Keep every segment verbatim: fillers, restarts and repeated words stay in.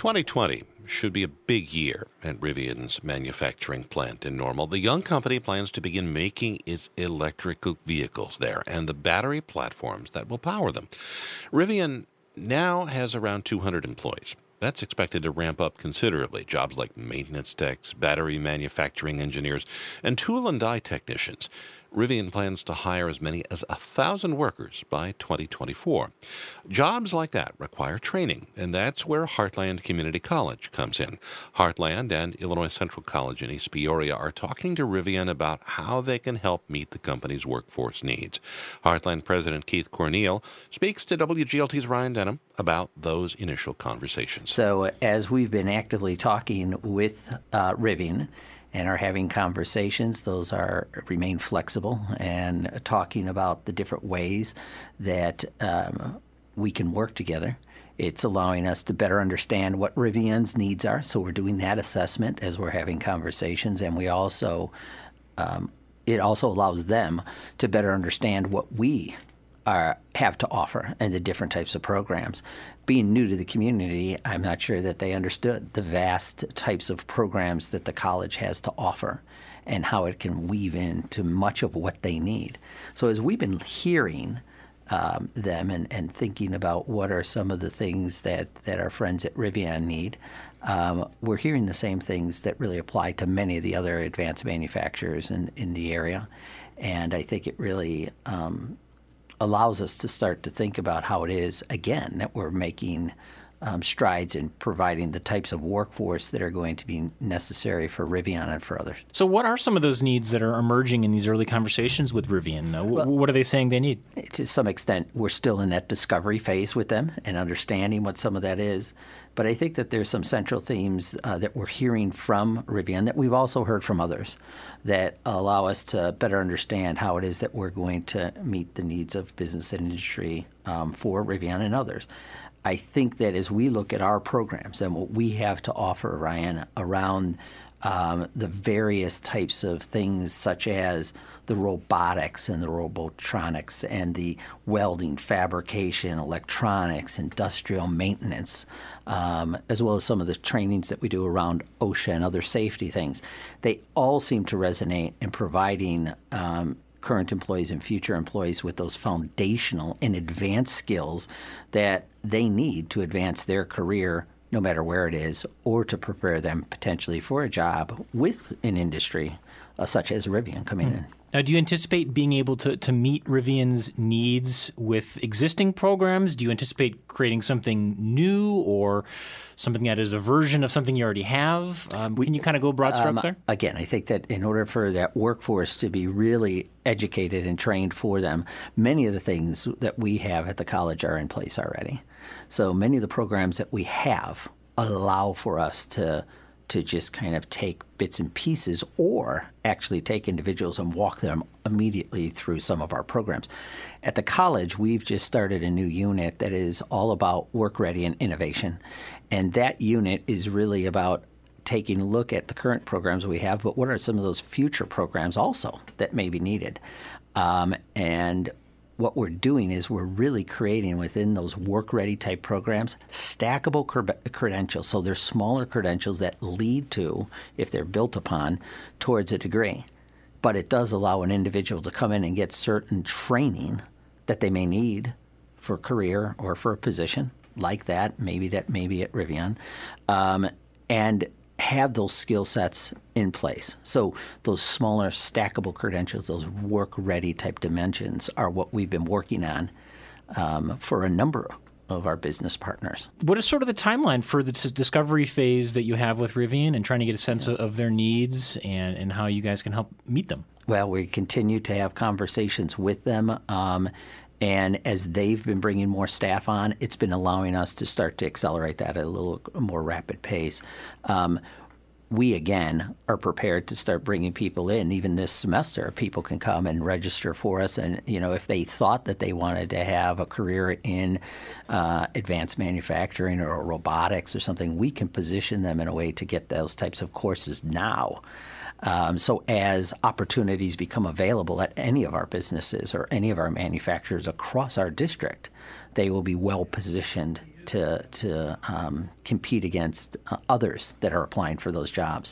twenty twenty should be a big year at Rivian's manufacturing plant in Normal. The young company plans to begin making its electric vehicles there and the battery platforms that will power them. Rivian now has around two hundred employees. That's expected to ramp up considerably. Jobs like maintenance techs, battery manufacturing engineers, and tool and die technicians. Rivian plans to hire as many as one thousand workers by twenty twenty-four. Jobs like that require training, and that's where Heartland Community College comes in. Heartland and Illinois Central College in East Peoria are talking to Rivian about how they can help meet the company's workforce needs. Heartland President Keith Corneal speaks to W G L T's Ryan Denham about those initial conversations. So as we've been actively talking with uh, Rivian, and are having conversations, those are remain flexible and talking about the different ways that um, we can work together. It's allowing us to better understand what Rivian's needs are, so we're doing that assessment as we're having conversations, and we also um, it also allows them to better understand what we are, have to offer and the different types of programs. Being new to the community, I'm not sure that they understood the vast types of programs that the college has to offer and how it can weave into much of what they need. So as we've been hearing um, them and, and thinking about what are some of the things that, that our friends at Rivian need, um, we're hearing the same things that really apply to many of the other advanced manufacturers in, in the area. And I think it really um, allows us to start to think about how it is, again, that we're making um, strides in providing the types of workforce that are going to be necessary for Rivian and for others. So what are some of those needs that are emerging in these early conversations with Rivian? Uh, well, what are they saying they need? To some extent, we're still in that discovery phase with them and understanding what some of that is. But I think that there's some central themes uh, that we're hearing from Rivian that we've also heard from others that allow us to better understand how it is that we're going to meet the needs of business and industry um, for Rivian and others. I think that as we look at our programs and what we have to offer, Ryan, around um, the various types of things such as the robotics and the robotronics and the welding, fabrication, electronics, industrial maintenance, um, as well as some of the trainings that we do around OSHA and other safety things, they all seem to resonate in providing um, current employees and future employees with those foundational and advanced skills that they need to advance their career no matter where it is, or to prepare them potentially for a job with an industry uh, such as Rivian coming mm. in. Now, do you anticipate being able to, to meet Rivian's needs with existing programs? Do you anticipate creating something new or something that is a version of something you already have? Um, we, can you kind of go broad strokes um, there? Again, I think that in order for that workforce to be really educated and trained for them, many of the things that we have at the college are in place already. So many of the programs that we have allow for us to to just kind of take bits and pieces or actually take individuals and walk them immediately through some of our programs. At the college, we've just started a new unit that is all about work ready and innovation. And that unit is really about taking a look at the current programs we have, but what are some of those future programs also that may be needed? Um, and what we're doing is we're really creating within those work-ready type programs stackable cre- credentials. So they're smaller credentials that lead to, if they're built upon, towards a degree. But it does allow an individual to come in and get certain training that they may need for a career or for a position like that, maybe that maybe at Rivian, um, and have those skill sets in place. So those smaller stackable credentials, those work-ready type dimensions are what we've been working on um, for a number of our business partners. What is sort of the timeline for the discovery phase that you have with Rivian and trying to get a sense yeah. of their needs and, and how you guys can help meet them? Well, we continue to have conversations with them. Um, And as they've been bringing more staff on, it's been allowing us to start to accelerate that at a little more rapid pace. Um, we, again, are prepared to start bringing people in. Even this semester, people can come and register for us. And, you know, if they thought that they wanted to have a career in uh, advanced manufacturing or robotics or something, we can position them in a way to get those types of courses now. Um, so as opportunities become available at any of our businesses or any of our manufacturers across our district, they will be well positioned to to um, compete against uh, others that are applying for those jobs.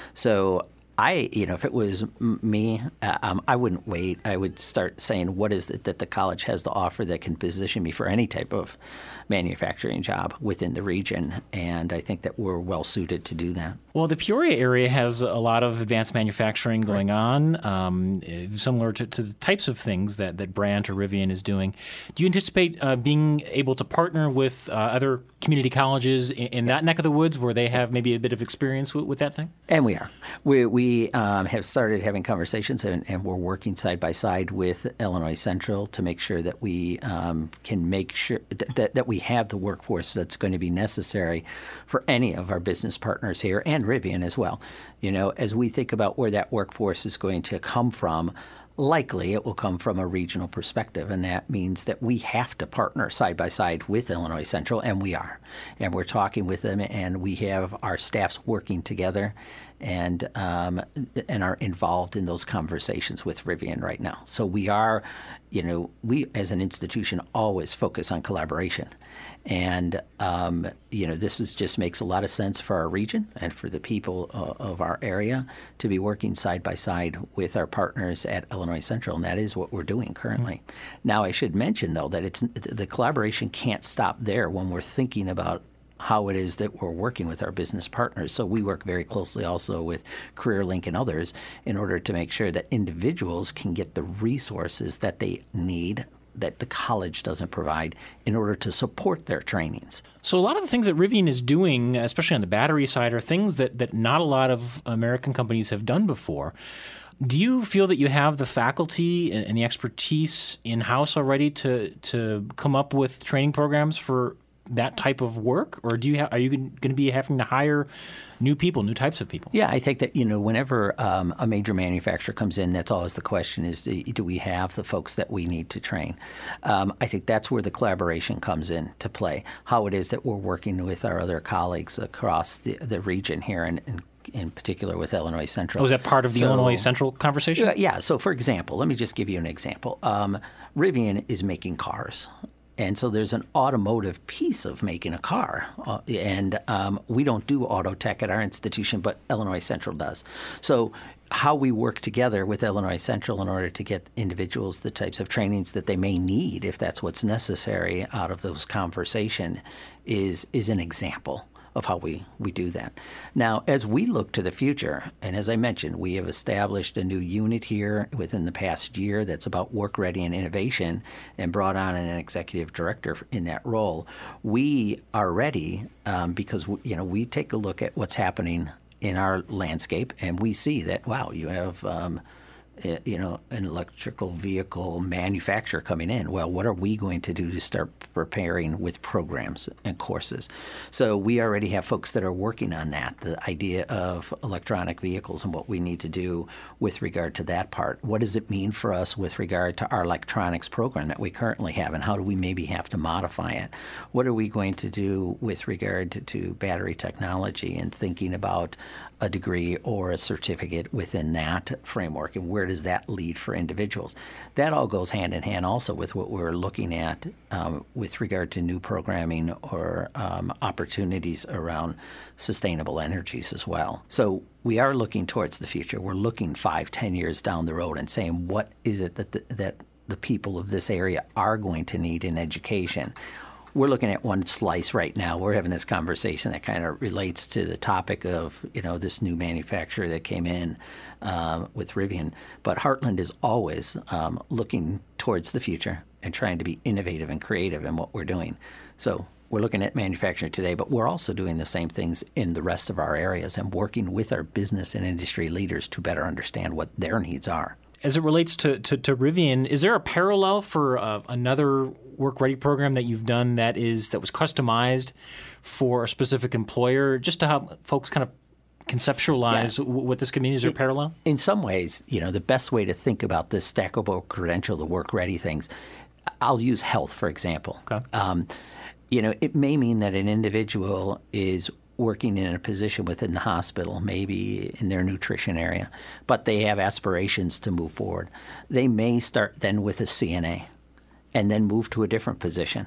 So I, you know, if it was m- me, uh, um, I wouldn't wait. I would start saying, what is it that the college has to offer that can position me for any type of manufacturing job within the region? And I think that we're well suited to do that. Well, the Peoria area has a lot of advanced manufacturing going right. on, um, similar to, to the types of things that, that Brandt or Rivian is doing. Do you anticipate uh, being able to partner with uh, other community colleges in, in that neck of the woods where they have maybe a bit of experience with, with that thing? And we are. We, we um, have started having conversations, and, and we're working side by side with Illinois Central to make sure that we um, can make sure that, that, that we have the workforce that's going to be necessary for any of our business partners here and Rivian as well. You know, as we think about where that workforce is going to come from, likely it will come from a regional perspective, and that means that we have to partner side by side with Illinois Central, and we are. And we're talking with them, and we have our staffs working together and um, and are involved in those conversations with Rivian right now. So we are, you know, we as an institution always focus on collaboration. And, um, you know, this is just makes a lot of sense for our region and for the people uh, of our area to be working side by side with our partners at Illinois Central, and that is what we're doing currently. Mm-hmm. Now, I should mention, though, that it's the collaboration can't stop there when we're thinking about how it is that we're working with our business partners. So we work very closely also with CareerLink and others in order to make sure that individuals can get the resources that they need that the college doesn't provide in order to support their trainings. So a lot of the things that Rivian is doing, especially on the battery side, are things that, that not a lot of American companies have done before. Do you feel that you have the faculty and the expertise in-house already to to come up with training programs for that type of work, or do you ha- are you going to be having to hire new people, new types of people? Yeah, I think that, you know, whenever um, a major manufacturer comes in, that's always the question is, do, do we have the folks that we need to train? Um, I think that's where the collaboration comes in to play, how it is that we're working with our other colleagues across the, the region here, and, and in particular with Illinois Central. Oh, is that part of the so, Illinois Central conversation? Yeah, so for example, let me just give you an example. Um, Rivian is making cars. And so there's an automotive piece of making a car. Uh, and um, we don't do auto tech at our institution, but Illinois Central does. So how we work together with Illinois Central in order to get individuals the types of trainings that they may need, if that's what's necessary out of those conversations, is, is an example of how we, we do that. Now, as we look to the future, and as I mentioned, we have established a new unit here within the past year that's about work ready and innovation, and brought on an executive director in that role. We are ready um, because, you know, we take a look at what's happening in our landscape, and we see that, wow, you have um, you know, an electrical vehicle manufacturer coming in. Well, what are we going to do to start preparing with programs and courses? So we already have folks that are working on that, the idea of electronic vehicles and what we need to do with regard to that part. What does it mean for us with regard to our electronics program that we currently have, and how do we maybe have to modify it? What are we going to do with regard to, to battery technology and thinking about a degree or a certificate within that framework, and where does that lead for individuals? That all goes hand in hand also with what we're looking at um, with regard to new programming or um, opportunities around sustainable energies as well. So we are looking towards the future. We're looking five, ten years down the road and saying, what is it that the, that the people of this area are going to need in education? We're looking at one slice right now. We're having this conversation that kind of relates to the topic of, you know, this new manufacturer that came in uh, with Rivian. But Heartland is always um, looking towards the future and trying to be innovative and creative in what we're doing. So we're looking at manufacturing today, but we're also doing the same things in the rest of our areas and working with our business and industry leaders to better understand what their needs are. As it relates to, to, to Rivian, is there a parallel for uh, another work-ready program that you've done that is that was customized for a specific employer, just to help folks kind of conceptualize yeah. what this could mean? Is there a parallel? In some ways, you know, the best way to think about this stackable credential, the work-ready things, I'll use health, for example. Okay. Um, you know, it may mean that an individual is working in a position within the hospital, maybe in their nutrition area, but they have aspirations to move forward. They may start then with a C N A and then move to a different position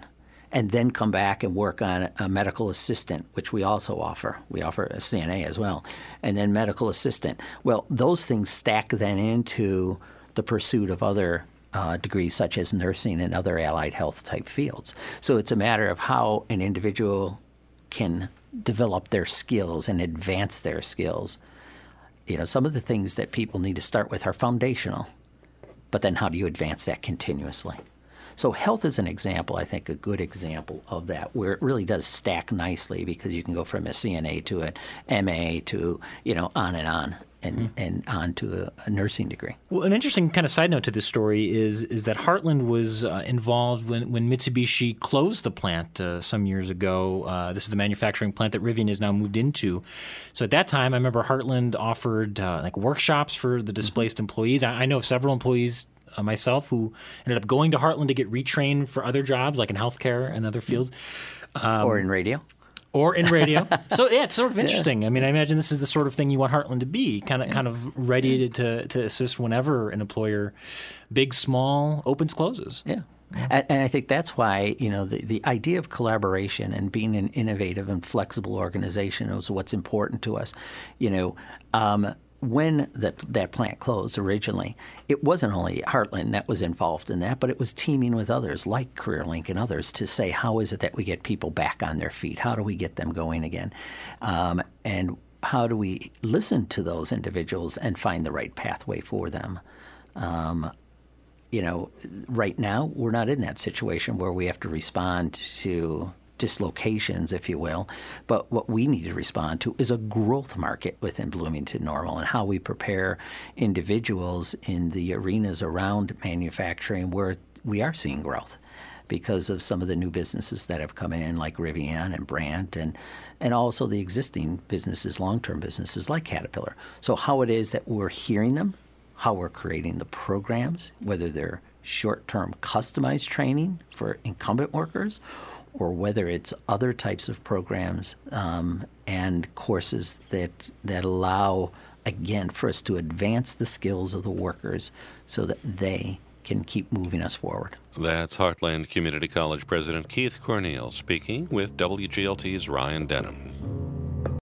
and then come back and work on a medical assistant, which we also offer. We offer a C N A as well, and then medical assistant. Well, those things stack then into the pursuit of other uh, degrees such as nursing and other allied health type fields. So it's a matter of how an individual can develop their skills and advance their skills. You know, some of the things that people need to start with are foundational, but then how do you advance that continuously? So health is an example, I think, a good example of that, where it really does stack nicely because you can go from a C N A to an M A to, you know, on and on. And, mm-hmm. and on to a, a nursing degree. Well, an interesting kind of side note to this story is is that Heartland was uh, involved when, when Mitsubishi closed the plant uh, some years ago. Uh, this is the manufacturing plant that Rivian has now moved into. So at that time, I remember Heartland offered uh, like workshops for the displaced mm-hmm. employees. I, I know of several employees uh, myself who ended up going to Heartland to get retrained for other jobs, like in healthcare and other fields. Um, or in radio. Or in radio. So, yeah, it's sort of interesting. Yeah. I mean, I imagine this is the sort of thing you want Heartland to be, kind of yeah. kind of ready to, to assist whenever an employer, big, small, opens, closes. Yeah. yeah. And, and I think that's why, you know, the, the idea of collaboration and being an innovative and flexible organization is what's important to us. You know, um, when that that plant closed originally, it wasn't only Heartland that was involved in that, but it was teaming with others like CareerLink and others to say, how is it that we get people back on their feet? How do we get them going again? Um, and how do we listen to those individuals and find the right pathway for them? Um, you know, right now, we're not in that situation where we have to respond to dislocations, if you will. But what we need to respond to is a growth market within Bloomington Normal and how we prepare individuals in the arenas around manufacturing where we are seeing growth because of some of the new businesses that have come in, like Rivian and Brandt, and, and also the existing businesses, long-term businesses like Caterpillar. So how it is that we're hearing them, how we're creating the programs, whether they're short-term customized training for incumbent workers or whether it's other types of programs um, and courses that that allow, again, for us to advance the skills of the workers so that they can keep moving us forward. That's Heartland Community College President Keith Cornell speaking with W G L T's Ryan Denham.